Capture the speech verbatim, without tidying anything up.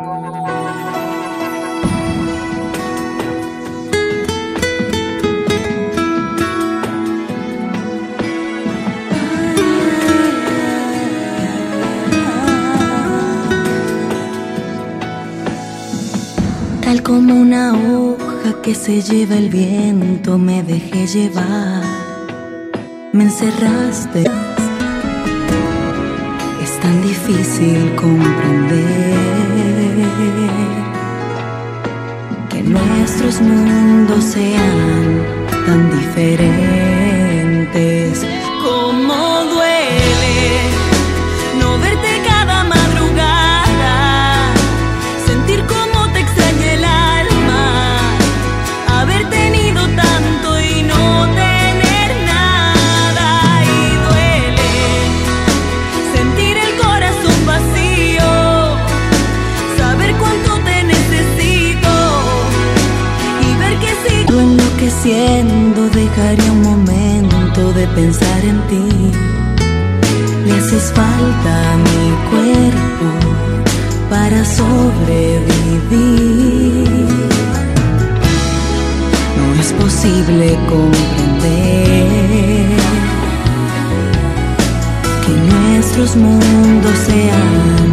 Tal como una hoja que se lleva el viento, me dejé llevar, me encerraste. Es tan difícil comprender que nuestros mundos sean tan diferentes. Cómo duele no verte cada madrugada, sentir cómo te extraña el alma, haber tenido tanto y no tener nada. Y duele sentir el corazón vacío, saber cuánto te necesito y ver que sigo enloqueciendo. Dejaría un momento de pensar en ti. Le haces falta a mi cuerpo para sobrevivir. No es posible comprender que nuestros mundos sean